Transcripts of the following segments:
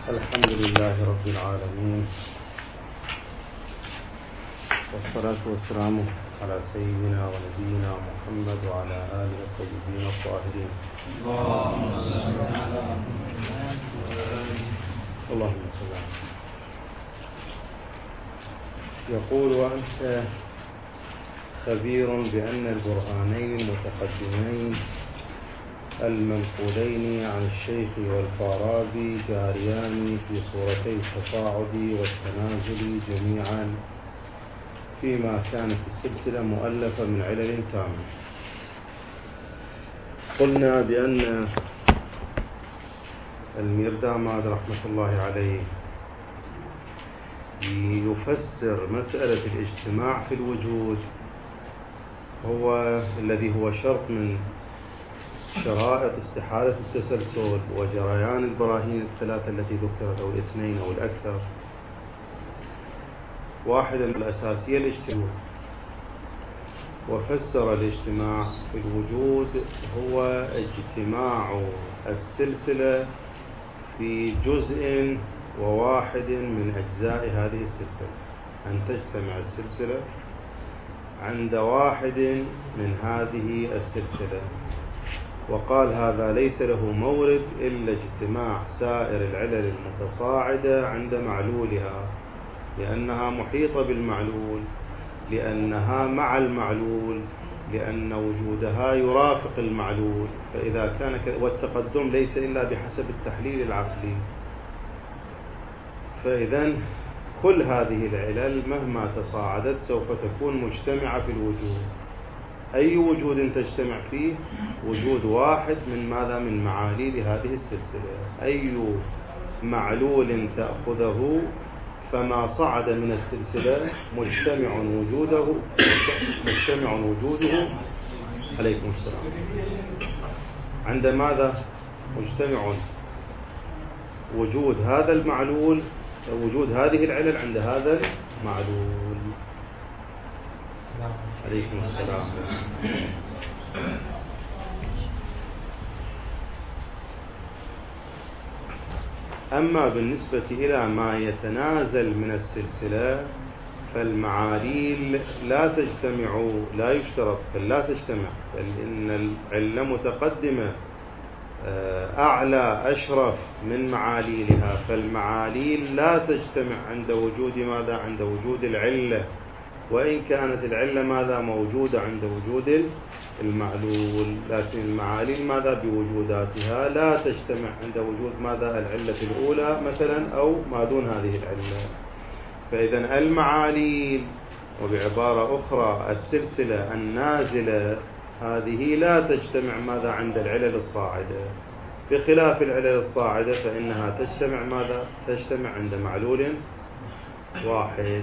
الحمد لله رب العالمين، والصلاة والسلام على سيدنا ونبينا محمد وعلى آله الطيبين الطاهرين. اللهم صل على محمد. يقول: وأنت خبير بأن البرهانين المتقدمين المنقولين عن الشيخ والفارابي جاريان في صورتي التصاعد والتنازل جميعا، فيما كانت السلسلة مؤلفة من علل تامة. قلنا بأن الميرداماد رحمة الله عليه يفسر مسألة الاجتماع في الوجود الذي هو شرط من شرائط استحالة التسلسل وجريان البراهين الثلاثة التي ذكرت، أو الاثنين أو الأكثر. واحدة من الأساسية الاجتماع، وفسر الاجتماع في الوجود هو اجتماع السلسلة في جزء وواحد من أجزاء هذه السلسلة، أن تجتمع السلسلة عند واحد من هذه السلسلة. وقال هذا ليس له مورد إلا اجتماع سائر العلل المتصاعدة عند معلولها، لأنها محيطة بالمعلول، لأنها مع المعلول، لأن وجودها يرافق المعلول. فإذا كان والتقدم ليس إلا بحسب التحليل العقلي. فإذا كل هذه العلل مهما تصاعدت سوف تكون مجتمعة في الوجود. أي وجود تجتمع فيه؟ وجود واحد من ماذا؟ من معاليل هذه السلسلة. أي معلول تأخذه فما صعد من السلسلة مجتمع وجوده عليكم السلام عند ماذا؟ مجتمع وجود هذا المعلول، وجود هذه العلل عند هذا المعلول. عليكم السلام. أما بالنسبة إلى ما يتنازل من السلسلة فالمعاليل لا تجتمع، لا يشترط لا تجتمع، بل إن العلة متقدمة أعلى أشرف من معاليلها، فالمعاليل لا تجتمع عند وجود ماذا؟ عند وجود العلة، وإن كانت العلة ماذا؟ موجودة عند وجود المعلول، لكن المعاليل ماذا؟ بوجوداتها لا تجتمع عند وجود ماذا؟ العلة الأولى مثلا أو ما دون هذه العلة. فإذا المعاليل، وبعبارة أخرى السلسلة النازلة، هذه لا تجتمع ماذا؟ عند العلل الصاعدة، بخلاف العلل الصاعدة فإنها تجتمع ماذا؟ تجتمع عند معلول واحد.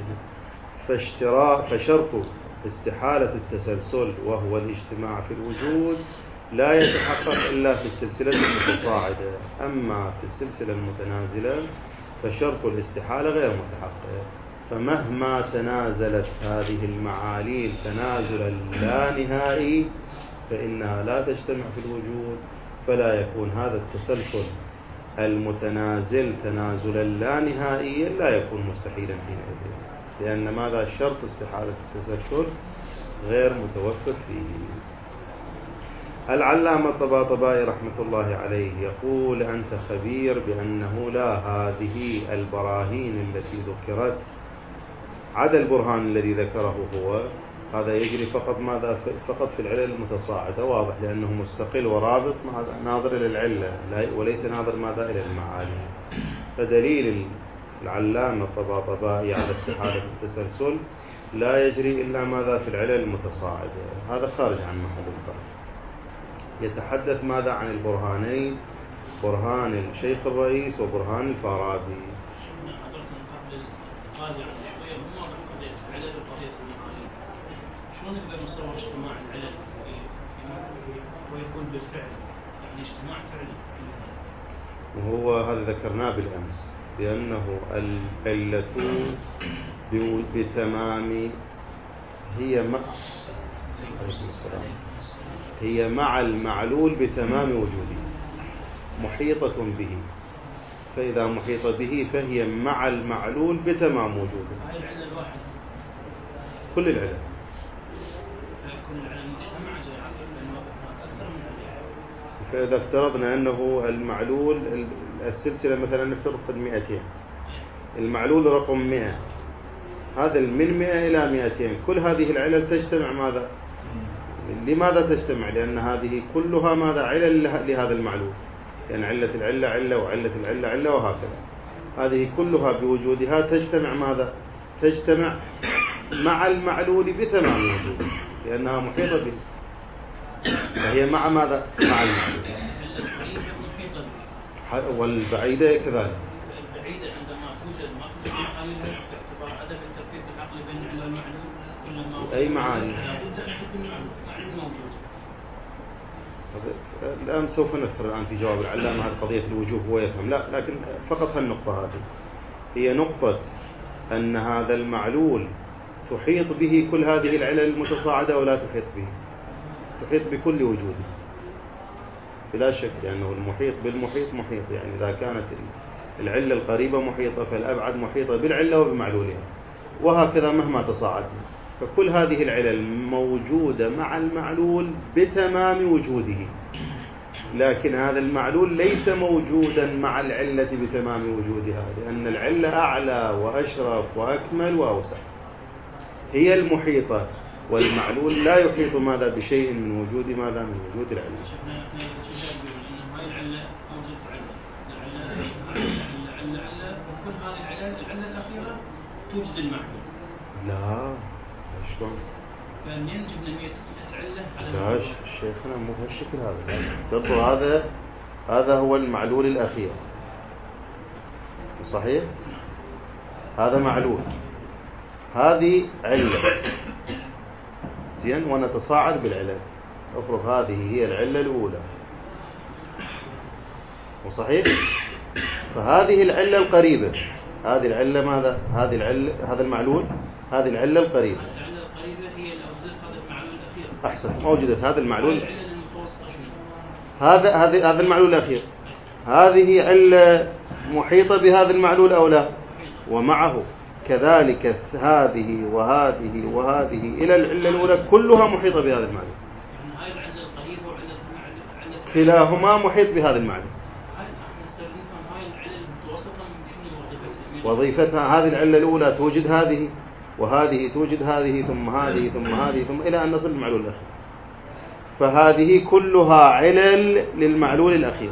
فشرط استحالة التسلسل وهو الاجتماع في الوجود لا يتحقق إلا في السلسلة المتصاعدة. أما في السلسلة المتنازلة فشرط الاستحالة غير متحقق. فمهما تنازلت هذه المعاليل تنازلا لا نهائي فإنها لا تجتمع في الوجود، فلا يكون هذا التسلسل المتنازل تنازلا لا نهائيا، لا يكون مستحيلا حينئذ، لأن ماذا؟ شرط استحالة التسلسل غير متوفر فيه. العلامة الطباطبائي رحمة الله عليه يقول: أنت خبير بأنه لا هذه البراهين التي ذكرت عدا البرهان الذي ذكره هو، هذا يجري فقط ماذا؟ فقط في العلل المتصاعدة، واضح، لأنه مستقل ورابط ناظر إلى العلة وليس ناظر ماذا؟ إلى المعالي. فدليل العلامة الطباطبائي على استحالة التسلسل لا يجري إلا ماذا؟ في العلل المتصاعدة. هذا خارج عن محل البحث. يتحدث ماذا؟ عن البرهانين، برهان الشيخ الرئيس وبرهان الفارابي. شلون نقدر نصور اجتماع العلل ويكون بالفعل، يعني اجتماع فعلي؟ وهو هذا ذكرناه بالأمس، بأنه العلة بتمام هي مع المعلول بتمام وجوده، محيطة به، فإذا محيط به فهي مع المعلول بتمام وجوده. هاي العلة الواحدة. كل العلل. كل العلل مجتمعة جاء لأنه أكثر من علة. فإذا افترضنا أنه المعلول السلسلة مثلا نفترض 200، المعلول رقم 100، هذا من 100 إلى 200، كل هذه العلل تجتمع ماذا؟ لماذا تجتمع؟ لأن هذه كلها ماذا؟ علل لهذا المعلول، يعني علة العلة علة وعلة العلة علة وهكذا. هذه كلها بوجودها تجتمع ماذا؟ تجتمع مع المعلول بتمام وجوده، لأنها محيطة به، فهي مع ماذا؟ مع المعلول. والبعيدة كذلك. البعيدة عندما توجد ما توجد معانيها باعتبار عدم التفريق العقلي بين العلة والمعلول، كلما أي معاني؟ لابد أن يكون معلول موجود. الآن سوف نذكر الآن في جواب العلامة هذه قضية الوجوه هو يفهم، لا لكن فقط هالنقطة هذه هي نقطة أن هذا المعلول تحيط به كل هذه العلل المتصاعدة ولا تحيط به، تحيط بكل وجوده بلا شك، لأنه المحيط بالمحيط محيط، يعني إذا كانت العلة القريبة محيطة فالأبعد محيطة بالعلة وبمعلولها، وهكذا مهما تصاعدنا، فكل هذه العلل موجودة مع المعلول بتمام وجوده، لكن هذا المعلول ليس موجودا مع العلة بتمام وجودها، لأن العلة أعلى وأشرف وأكمل وأوسع، هي المحيطة، والمعلول لا يحيط ماذا بشيء من وجود ماذا؟ من وجود العلة. هاي العلة موجود علة وكل هذه العلة الأخيرة توجد المعلول. لا شلون؟ فمن جبنا 100 علة على لا شيخنا مو بهالشكل هذا، برضو هذا هو المعلول الأخير صحيح؟ هذا معلول، هذه علة زين، ونتصاعد بالعلل، افرض هذه هي العلة الأولى وصحيح، فهذه العلة القريبة، هذه العلة ماذا؟ هذه العلة، هذا المعلول، هذه العلة القريبة. العلة القريبة هي الأوزان هذا المعلول الأخير. أحسن، موجودة هذا المعلول. العلة المتوسطة شنو؟ هذا المعلول الأخير، هذه علة محيطة بهذا المعلول أو لا؟ ومعه كذلك هذه وهذه وهذه إلى العلة الأولى كلها محيطة بهذا المعلول. يعني هاي العلة القريبة وعلة المعلول كلاهما محيط بهذا المعلول. هاي العلة المتوسطة شنو وظيفتها هذه العلة الأولى توجد هذه وهذه توجد هذه ثم هذه ثم هذه ثم إلى أن نصل المعلول الأخير، فهذه كلها علل للمعلول الأخير.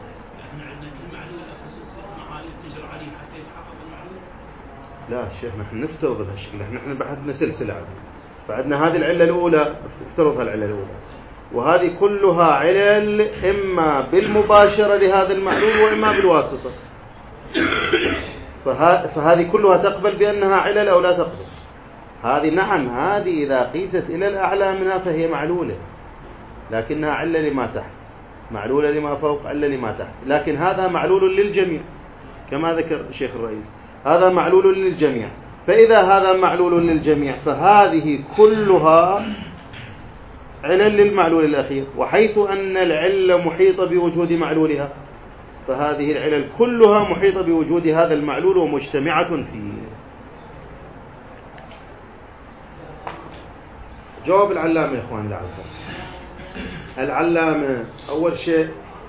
لا شيخ نحن نفترض هالشكل، نحن بحثنا سلسلة، فعندنا هذه العلة الأولى، افترضها العلة الأولى، وهذه كلها علل إما بالمباشرة لهذا المعلول وإما بالواسطة، فهذه كلها تقبل بأنها علل أو لا تقبل؟ هذه نعم، هذه إذا قيست إلى الأعلى منها فهي معلولة، لكنها علة لما تحت، معلولة لما فوق، علة لما تحت، لكن هذا معلول للجميع كما ذكر الشيخ الرئيس، هذا معلول للجميع، فإذا هذا معلول للجميع فهذه كلها علل للمعلول الأخير، وحيث أن العلة محيطة بوجود معلولها فهذه العلل كلها محيطة بوجود هذا المعلول ومجتمعة فيه. جواب العلامة يا إخوان الأعزاء، العلامة أول شيء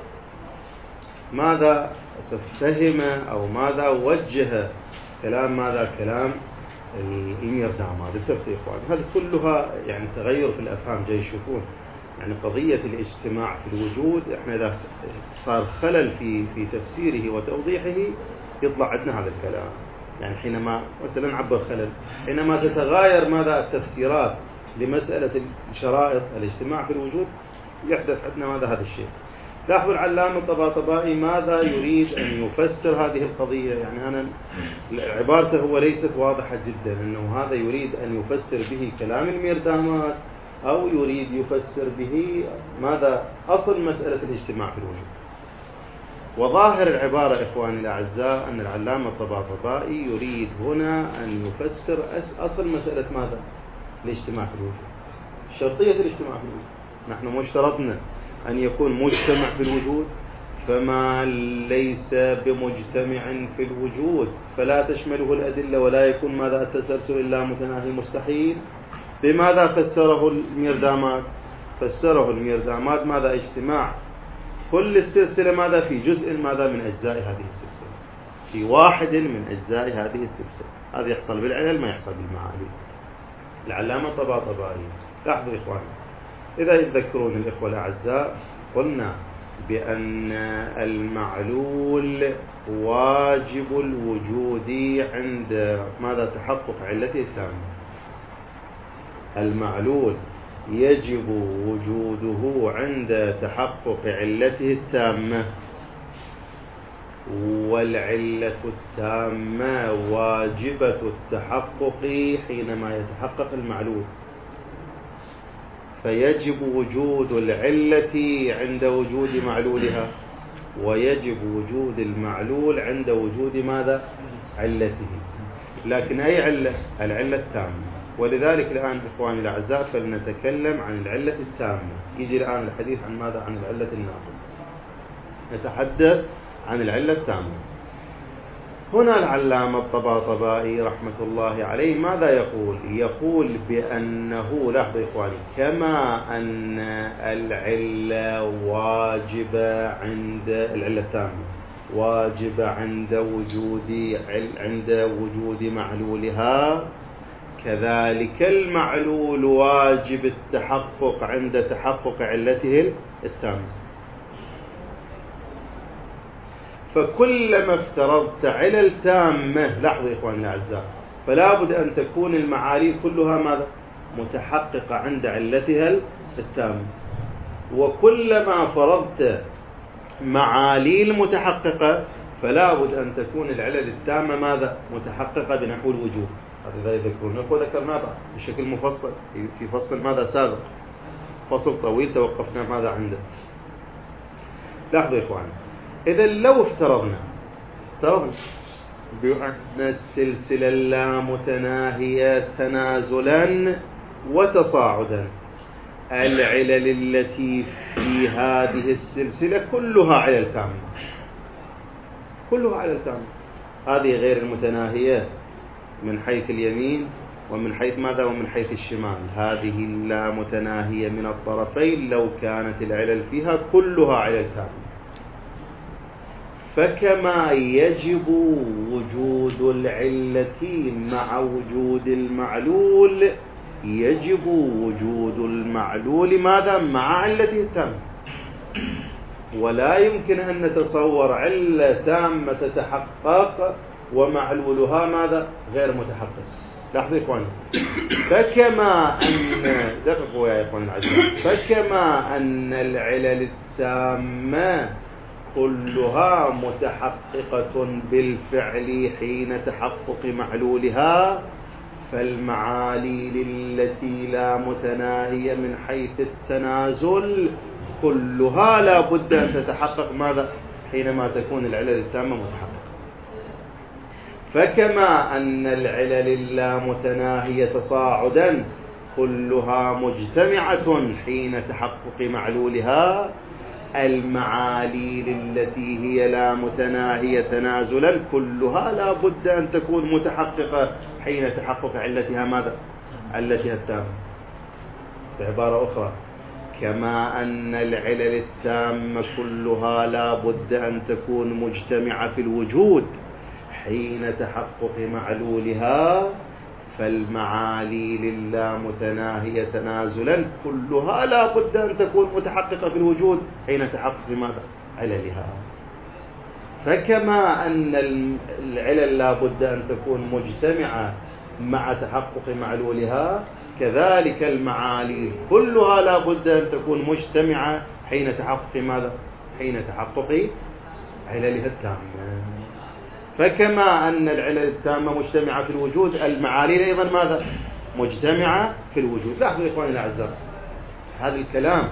ماذا فهم أو ماذا وجه كلام ماذا؟ كلام الميردام، هذا التفسير إخوان، هذه كلها يعني تغير في الأفهام جاي يشوفون، يعني قضية الاجتماع في الوجود احنا إذا صار خلل في تفسيره وتوضيحه يطلع عندنا هذا الكلام، يعني حينما مثلا نعبر خلل، حينما تتغاير ماذا التفسيرات لمسألة الشرائط الاجتماع في الوجود يحدث عندنا ماذا هذا الشيء. لاحظوا العلامة الطباطبائي ماذا يريد أن يفسر هذه القضية، يعني أنا عبارته هو ليست واضحة جدا، أنه هذا يريد أن يفسر به كلام الميردامات أو يريد يفسر به ماذا أصل مسألة الاجتماع في الوجود. وظاهر العبارة إخواني الأعزاء أن العلامة الطباطبائي يريد هنا أن يفسر أصل مسألة ماذا؟ الاجتماع في الوجود، شرطية الاجتماع في الوجود. نحن مشترطنا أن يكون مجتمع في الوجود فما ليس بمجتمع في الوجود فلا تشمله الأدلة ولا يكون ماذا التسلسل إلا متناهي مستحيل. بماذا فسره الميرداماد؟ فسره الميرداماد ماذا؟ اجتماع كل السلسلة ماذا؟ في جزء ماذا من أجزاء هذه السلسلة، في واحد من أجزاء هذه السلسلة. هذا يحصل بالعلل ما يحصل بالمعالي. العلامة الطباطبائي. لاحظوا إخواني، إذا يتذكرون الإخوة الأعزاء قلنا بأن المعلول واجب الوجود عند ماذا؟ تحقق علته التامة. المعلول يجب وجوده عند تحقق علته التامة، والعلة التامة واجبة التحقق حينما يتحقق المعلول، فيجب وجود العلة عند وجود معلولها، ويجب وجود المعلول عند وجود ماذا؟ علته. لكن أي علة؟ العلة التامة. ولذلك الآن إخواني الأعزاء فلنتكلم عن العلة التامة. يجي الآن الحديث عن ماذا؟ عن العلة الناقصة. نتحدث عن العلة التامة. هنا العلامة الطباطبائي رحمة الله عليه ماذا يقول؟ يقول بأنه، لاحظوا إخواني، كما أن العلة واجبة عند العلة التامة واجبة عند وجود معلولها، كذلك المعلول واجب التحقق عند تحقق علته التامة. فكلما افترضت علل تامة، لاحظوا إخواني الأعزاء، فلا بد أن تكون المعاليل كلها ماذا؟ متحققة عند علتها التامة. وكلما فرضت معاليل متحققة فلا بد أن تكون العلل التامة ماذا؟ متحققة بنحو الوجود. هذا يذكرون، ذكرنا بشكل مفصل في فصل ماذا سابق، فصل طويل توقفنا ماذا عنده. لاحظوا إخواني، إذا لو افترضنا بأن السلسلة اللامتناهية تنازلا وتصاعدا، العلل التي في هذه السلسلة كلها علل تامة، كلها علل تامة. هذه غير المتناهية من حيث اليمين ومن حيث ماذا؟ ومن حيث الشمال. هذه اللامتناهية من الطرفين لو كانت العلل فيها كلها علل تامة، فكما يجب وجود العلة مع وجود المعلول يجب وجود المعلول ماذا؟ مع علته التامة. ولا يمكن أن نتصور علة تامة تتحقق ومعلولها ماذا؟ غير متحقق. لاحظوا يا إخواني، فكما أن دققوا يا إخواني العزيز، فكما أن العلل التامة كلها متحققة بالفعل حين تحقق معلولها، فالمعاليل التي لا متناهية من حيث التنازل كلها لا بد أن تتحقق ماذا؟ حينما تكون العلل التامة متحققة. فكما أن العلل اللامتناهية تصاعدا كلها مجتمعة حين تحقق معلولها، المعاليل التي هي لا متناهية تنازلا كلها لا بد أن تكون متحققة حين تحقق علتها ماذا؟ علتها التامة. بعبارة أخرى، كما أن العلل التامة كلها لا بد أن تكون مجتمعة في الوجود حين تحقق معلولها، فالمعاليل اللامتناهية تنازلا كلها لا بد أن تكون متحققة في الوجود حين تحقق ماذا؟ عللها. فكما أن العلل لا بد أن تكون مجتمعة مع تحقق معلولها، كذلك المعاليل كلها لا بد أن تكون مجتمعة حين تحقق ماذا؟ حين تحقق عللها التامة. فكما أن العلل التامة مجتمعة في الوجود، المعاليل أيضا ماذا؟ مجتمعة في الوجود. لاحظوا إخواني الأعزاء، هذا الكلام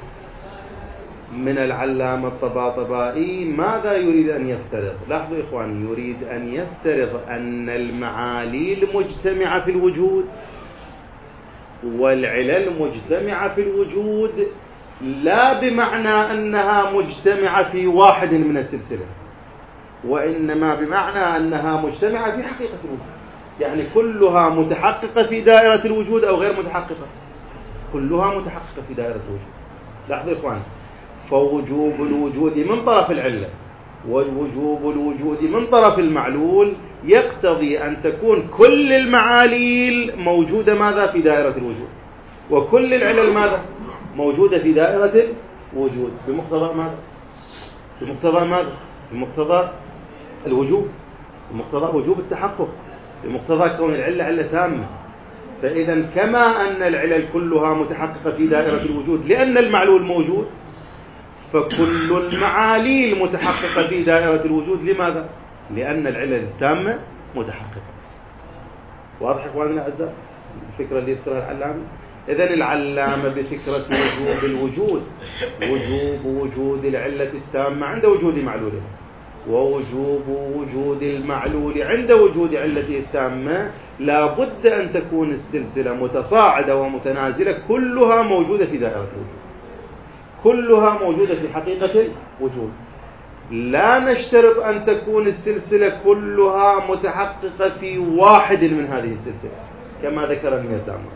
من العلامة الطباطبائي ماذا يريد أن يفترض؟ لاحظوا إخواني، يريد أن يفترض أن المعاليل مجتمعة في الوجود والعلل مجتمعة في الوجود، لا بمعنى أنها مجتمعة في واحد من السلسلة، وإنما بمعنى أنها مجتمعة في حقيقة الوجود، يعني كلها متحققة في دائرة الوجود أو غير متحققة، كلها متحققة في دائرة الوجود. لاحظوا يا إخوان، فوجوب الوجود من طرف العلة ووجوب الوجود من طرف المعلول يقتضي أن تكون كل المعاليل موجودة ماذا في دائرة الوجود، وكل العلل ماذا موجودة في دائرة الوجود، بمقتضى ماذا؟ بمقتضى ماذا؟ بمقتضى الوجوب، بمقتضى وجوب التحقق، بمقتضى كون العلة علة تامة. فإذا كما أن العلل كلها متحققة في دائرة الوجود لأن المعلول موجود، فكل المعاليل متحققة في دائرة الوجود. لماذا؟ لأن العلل التامة متحققة. واضح إخواننا الأعزاء الفكرة اللي يذكرها العلامة؟ إذن العلامة بفكرة وجوب الوجود، وجوب وجود العلة التامة عند وجود معلولها، ووجوب وجود المعلول عند وجود علته التامة، لا بد أن تكون السلسلة متصاعدة ومتنازلة كلها موجودة في دائرة الوجود، كلها موجودة في حقيقة الوجود. لا نشترط أن تكون السلسلة كلها متحققة في واحد من هذه السلسلة كما ذكر ابن الزامر.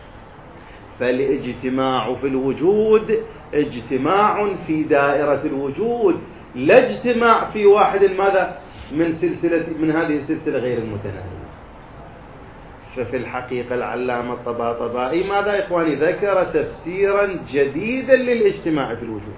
فالاجتماع في الوجود اجتماع في دائرة الوجود، لا اجتماع في واحد ماذا من هذه السلسلة غير المتناهية. ففي الحقيقة العلامة الطباطبائي ماذا يا إخواني؟ ذكر تفسيرا جديدا للاجتماع في الوجود.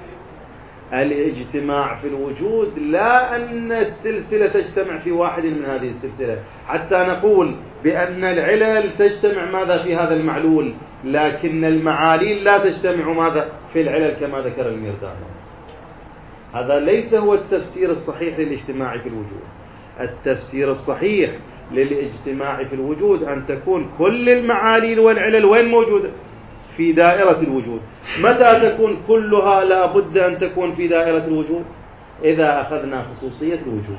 الاجتماع في الوجود لا أن السلسلة تجتمع في واحد من هذه السلسلة حتى نقول بأن العلل تجتمع ماذا في هذا المعلول، لكن المعاليل لا تجتمع ماذا في العلل كما ذكر الميرداني. هذا ليس هو التفسير الصحيح للاجتماع في الوجود. التفسير الصحيح للاجتماع في الوجود أن تكون كل المعاليل والعلل وين موجودة؟ في دائرة الوجود. متى تكون كلها؟ لا بد أن تكون في دائرة الوجود إذا أخذنا خصوصية الوجود،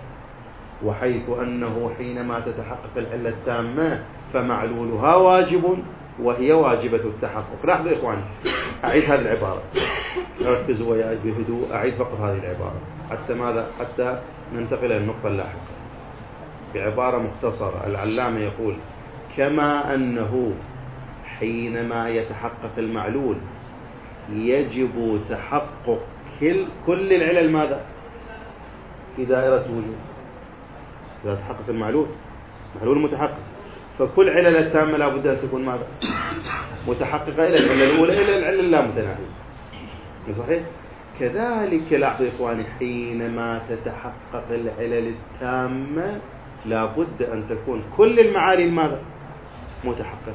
وحيث أنه حينما تتحقق العلة التامة فمعلولها واجب وهي واجبة التحقق. لاحظوا يا إخواني، أعيد هذه العبارة، ركزوا وياي بهدوء، أعيد فقط هذه العبارة حتى ماذا؟ حتى ننتقل إلى النقطة اللاحقة. بعبارة مختصرة العلامة يقول: كما أنه حينما يتحقق المعلول يجب تحقق كل العلل ماذا؟ في دائرة الوجود. إذا تحقق المعلول، معلول متحقق، فكل علل التامة لا بد أن تكون ماذا؟ متحققة إلى العلة الأولى إلى العلة اللا متناهية. صحيح؟ كذلك لاحظوا يا إخواني، حينما تتحقق العلل التامة لا بد أن تكون كل المعالي ماذا؟ متحققة،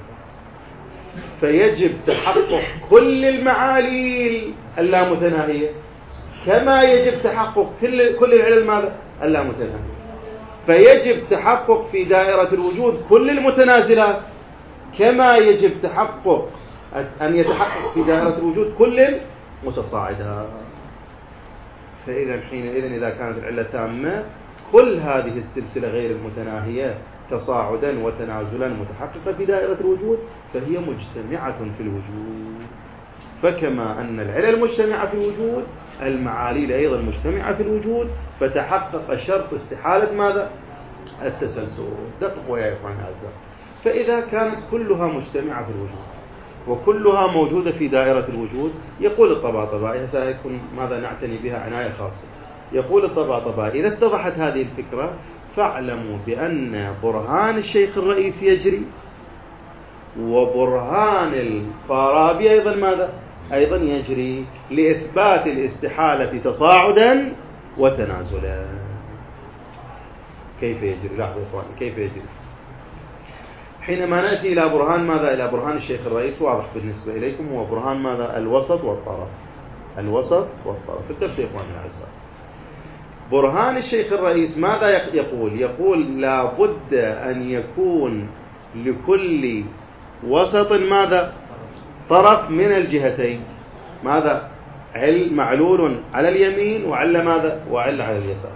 فيجب تحقق كل المعاليل اللامتناهية كما يجب تحقق كل العلل ماذا؟ اللامتناهية. فيجب تحقق في دائرة الوجود كل المتنازلات كما يجب تحقق أن يتحقق في دائرة الوجود كل المتصاعدات. فإذا حينئذ إذا كانت العلة تامة كل هذه السلسلة غير المتناهية تصاعدا وتنازلا متحققة في دائرة الوجود فهي مجتمعة في الوجود. فكما أن العلل مجتمعة في الوجود المعاليل أيضا مجتمعة في الوجود، فتحقق شرط استحالة ماذا؟ التسلسل. دققوا يا إخوان الأعزاء. فإذا كانت كلها مجتمعة في الوجود وكلها موجودة في دائرة الوجود، يقول الطباطبائي، سيكون ماذا نعتني بها عناية خاصة، يقول الطباطبائي: إذا اتضحت هذه الفكرة فاعلموا بأن برهان الشيخ الرئيس يجري، وبرهان الفارابي أيضا ماذا؟ أيضا يجري، لإثبات الاستحالة تصاعدا وتنازلا. كيف يجري؟ لاحظوا إخواني كيف يجري. حينما نأتي إلى برهان ماذا؟ إلى برهان الشيخ الرئيس، واضح بالنسبة إليكم، هو برهان ماذا؟ الوسط والطرف. الوسط والطرف. انتبهوا يا إخواني الأعزاء. برهان الشيخ الرئيس ماذا يقول؟ يقول لا بد أن يكون لكل وسط ماذا؟ طرف من الجهتين ماذا؟ معلول على اليمين وعلى ماذا؟ وعلى على اليسار.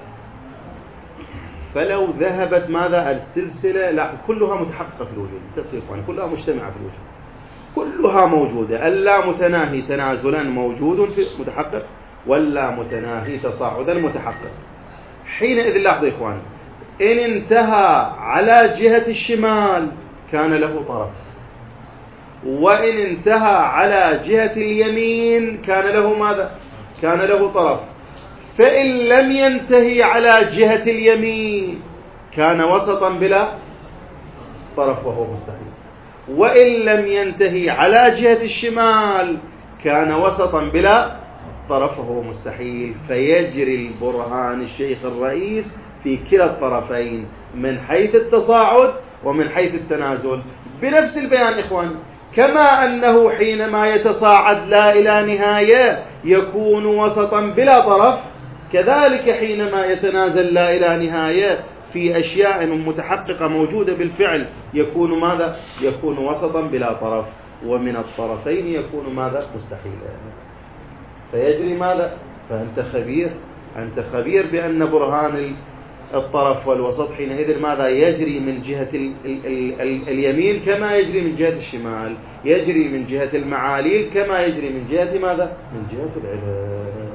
فلو ذهبت ماذا؟ السلسلة لا كلها متحققة في الوجود، كلها مجتمعة في الوجود، كلها موجودة. اللا متناهي تنازلا موجود في متحقق، واللا متناهي تصاعدا متحقق. حينئذ لاحظوا يا إخوان، إن انتهى على جهة الشمال كان له طرف، وإن انتهى على جهة اليمين كان له ماذا؟ كان له طرف. فإن لم ينتهي على جهة اليمين كان وسطا بلا طرف وهو مستحيل، وإن لم ينتهي على جهة الشمال كان وسطا بلا طرف وهو مستحيل. فيجري البرهان الشيخ الرئيس في كلا الطرفين من حيث التصاعد ومن حيث التنازل بنفس البيان إخوان. كما أنه حينما يتصاعد لا إلى نهاية يكون وسطا بلا طرف، كذلك حينما يتنازل لا إلى نهاية في أشياء متحققة موجودة بالفعل يكون ماذا؟ يكون وسطا بلا طرف، ومن الطرفين يكون ماذا؟ مستحيلا. فيجري ماذا؟ فأنت خبير، أنت خبير بأن برهان الطرف والوسط حينئذ ماذا؟ يجري من جهة اليمين كما يجري من جهة الشمال، يجري من جهة المعاليل كما يجري من جهة ماذا؟ من جهة العلل.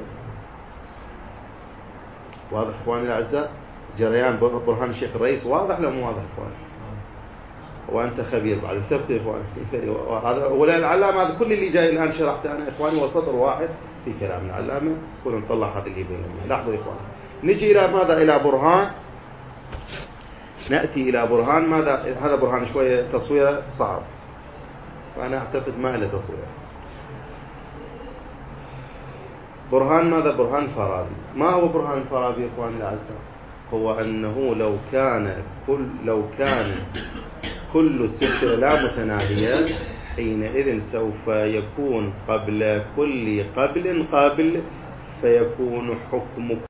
واضح إخواني الأعزاء؟ جريان برهان الشيخ الرئيس واضح لو مو واضح إخواني؟ وأنت خبير بعد التفت إخواني. وهذا ولا العلامة، هذا كل اللي جاي الآن شرحته أنا إخواني وسطر واحد في كلام العلامة، كنا نطلع هذا اللي بينهم. لاحظوا إخواني، نجي إلى ماذا؟ إلى برهان، نأتي إلى برهان ماذا؟ هذا برهان شوية تصويره صعب، فأنا أعتقد ما له تصوير. برهان ماذا؟ برهان فارابي. ما هو برهان فارابي إخواني الأعزاء؟ هو أنه لو كان كل السلسلة لا متناهية حينئذ سوف يكون قبل كل قبل قابل، فيكون حكم